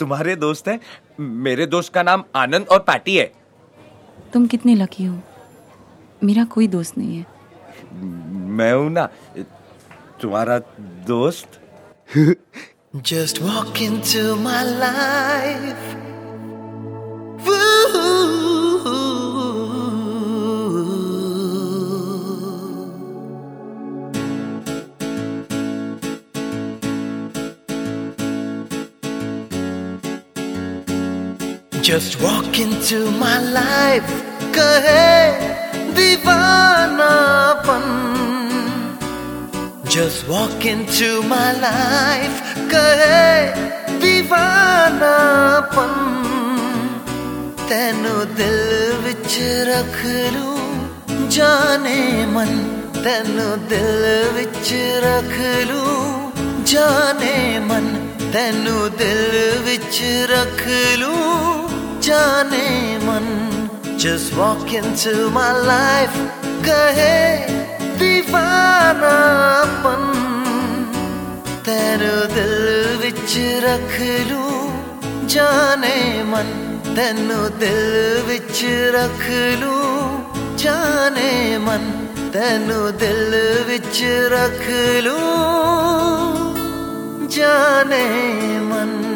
तुम्हारे दोस्त हैं। मेरे दोस्त का नाम आनंद और पैटी है। तुम कितने लकी हो, मेरा कोई दोस्त नहीं है। मैं हूं ना तुम्हारा दोस्त। Just walk into my life. Just walk into my life, कहे दीवानापन। Just walk into my life, कहे दीवानापन। तैनू दिल विच रख लूं जाने मन, तैनू दिल विच रख लूं जाने मन, तैनू दिल विच रख लूं जाने मन। Just walk into my life, कहे दीवानापन। तैनू दिल विच रख लूं जाने मन, तैनू दिल विच रख लूं जाने मन, तैनू दिल विच रख लूं जाने मन।